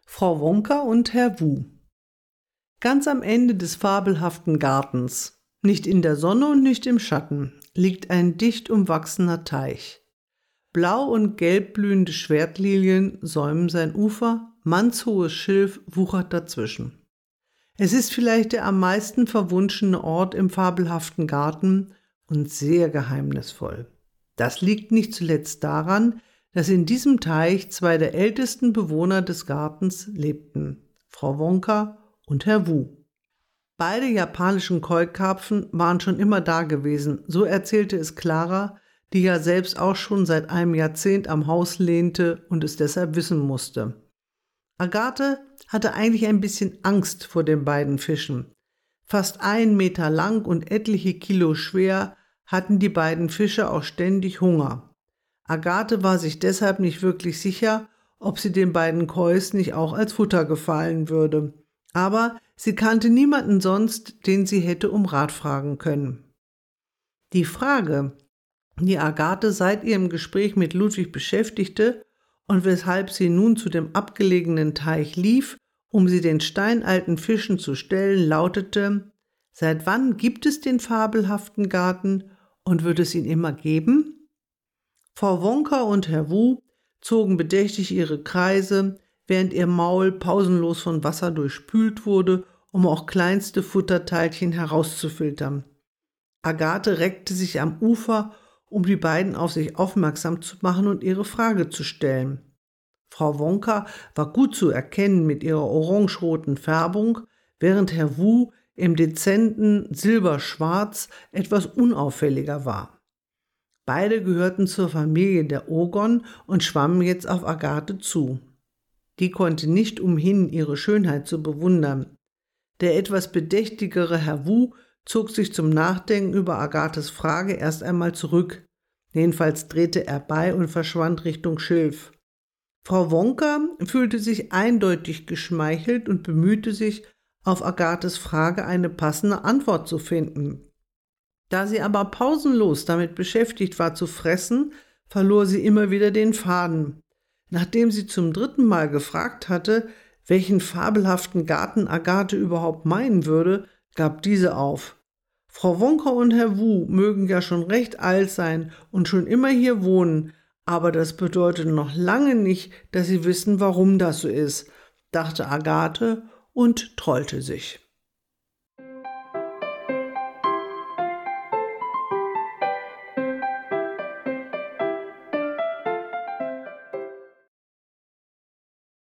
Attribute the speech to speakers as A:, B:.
A: Frau Wonka und Herr Wu. Ganz am Ende des fabelhaften Gartens, nicht in der Sonne und nicht im Schatten, liegt ein dicht umwachsener Teich. Blau und gelb blühende Schwertlilien säumen sein Ufer, mannshohes Schilf wuchert dazwischen. Es ist vielleicht der am meisten verwunschene Ort im fabelhaften Garten und sehr geheimnisvoll. Das liegt nicht zuletzt daran, dass in diesem Teich zwei der ältesten Bewohner des Gartens lebten, Frau Wonka und Herr Wu. Beide japanischen Keukarpfen waren schon immer da gewesen, so erzählte es Clara, die ja selbst auch schon seit einem Jahrzehnt am Haus lehnte und es deshalb wissen musste. Agathe hatte eigentlich ein bisschen Angst vor den beiden Fischen. Fast 1 Meter lang und etliche Kilo schwer hatten die beiden Fische auch ständig Hunger. Agathe war sich deshalb nicht wirklich sicher, ob sie den beiden Kois nicht auch als Futter gefallen würde. Aber sie kannte niemanden sonst, den sie hätte um Rat fragen können. Die Frage, die Agathe seit ihrem Gespräch mit Ludwig beschäftigte und weshalb sie nun zu dem abgelegenen Teich lief, um sie den steinalten Fischen zu stellen, lautete: Seit wann gibt es den fabelhaften Garten und wird es ihn immer geben? Frau Wonka und Herr Wu zogen bedächtig ihre Kreise, während ihr Maul pausenlos von Wasser durchspült wurde, um auch kleinste Futterteilchen herauszufiltern. Agathe reckte sich am Ufer, um die beiden auf sich aufmerksam zu machen und ihre Frage zu stellen. Frau Wonka war gut zu erkennen mit ihrer orangeroten Färbung, während Herr Wu im dezenten Silberschwarz etwas unauffälliger war. Beide gehörten zur Familie der Ogon und schwammen jetzt auf Agathe zu. Die konnte nicht umhin, ihre Schönheit zu bewundern. Der etwas bedächtigere Herr Wu zog sich zum Nachdenken über Agathes Frage erst einmal zurück. Jedenfalls drehte er bei und verschwand Richtung Schilf. Frau Wonka fühlte sich eindeutig geschmeichelt und bemühte sich, auf Agathes Frage eine passende Antwort zu finden. Da sie aber pausenlos damit beschäftigt war zu fressen, verlor sie immer wieder den Faden. Nachdem sie zum 3. Mal gefragt hatte, welchen fabelhaften Garten Agathe überhaupt meinen würde, gab diese auf. Frau Wonka und Herr Wu mögen ja schon recht alt sein und schon immer hier wohnen, aber das bedeutet noch lange nicht, dass sie wissen, warum das so ist, dachte Agathe und trollte sich.